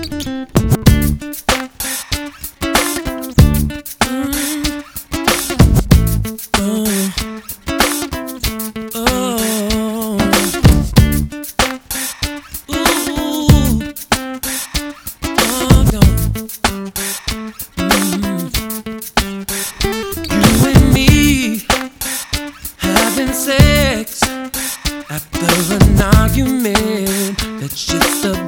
Sex after an argument, that shit's the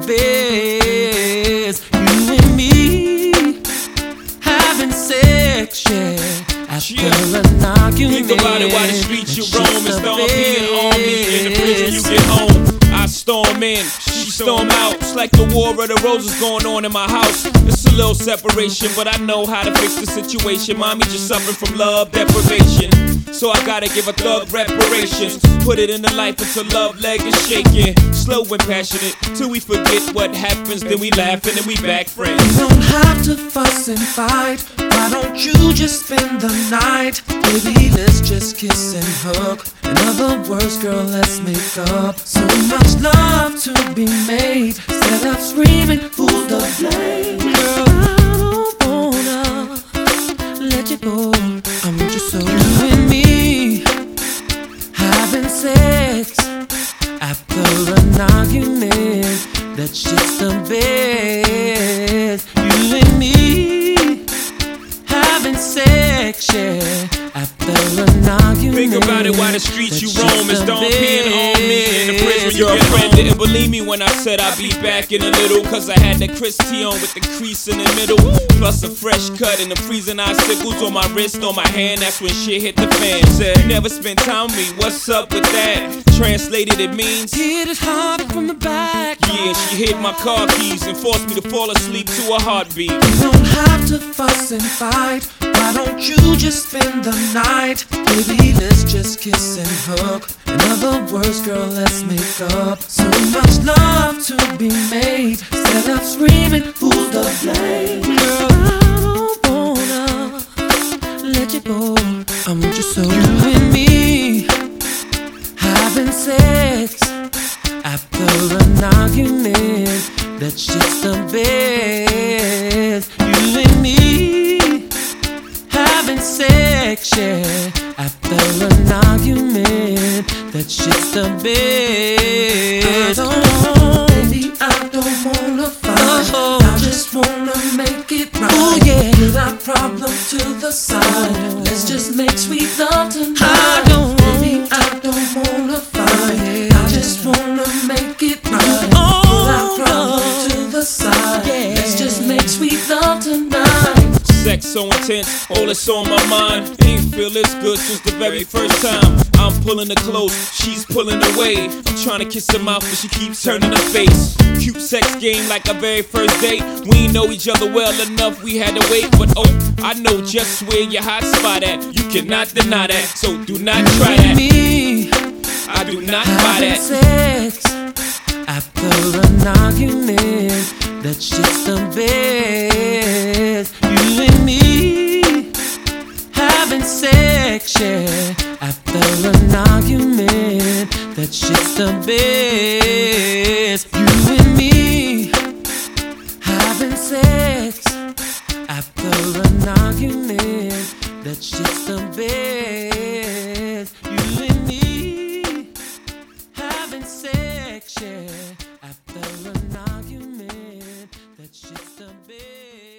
best. You and me having sex, yeah, after an argument. Think about it while the streets you roam and storm being on me. In the prison you get home, I storm in, she storm out. It's like the war of the roses going on in my house. It's a little separation, but I know how to fix the situation. Mommy just suffering from love deprivation, so I gotta give a thug reparations. Put it in the life until love leg is shaking. Slow and passionate till we forget what happens. Then we laugh and then we back friends. You don't have to fuss and fight. Why don't you just spend the night? Baby, let's just kiss and hug. In other words, girl, let's make up. So much love to be made. Instead of screaming, who's the blame? Girl, I don't wanna let you go. I want you so. You and me having sex after an argument, that shit's the best. You and me having sex, yeah, after an argument. Think about it while the streets you roam and storm peeing on me. In the prison your friend didn't believe me when I said I'd be back in a little, cause I had that Chris T on with the crease in the middle, plus a fresh cut and the freezing icicles on my wrist, on my hand. That's when shit hit the fan. Said, you never spent time with me, what's up with that? Translated it means hit it hard from the back. Yeah, she hid my car keys and forced me to fall asleep to a heartbeat. You don't have to fuss and fight. Why don't you just spend the night? Baby, let's just kiss and hug. In other words, girl, let's make up. So much love to be made. Instead of screaming, who's the blame? Girl, I don't wanna let you go. I want you so. You and me having sex after an argument, that shit's the best. You and me having sex, yeah, after an argument, that shit's the best. Baby, I don't wanna fight. I just wanna make it right. Oh, yeah. Put our problems to the side. Let's just make sweet love tonight. Baby, I don't wanna fight. I just wanna make it right. Put our problems to the side. Let's just make sweet love tonight. Sex so intense, all that's on my mind. Ain't feel this good since the very first time. I'm pulling her close, she's pulling away. I'm trying to kiss her mouth, but she keeps turning her face. Cute sex game like our very first date. We know each other well enough, we had to wait. But oh, I know just where your hot spot at. You cannot deny that, so do not try that. Me, I do not buy that. Sex after an argument, that shit's the best. You and me having sex, yeah, after an argument, that shit's the best. You and me having sex after an argument, that shit's the best. You and me having sex, yeah, after an argument, that shit's the best.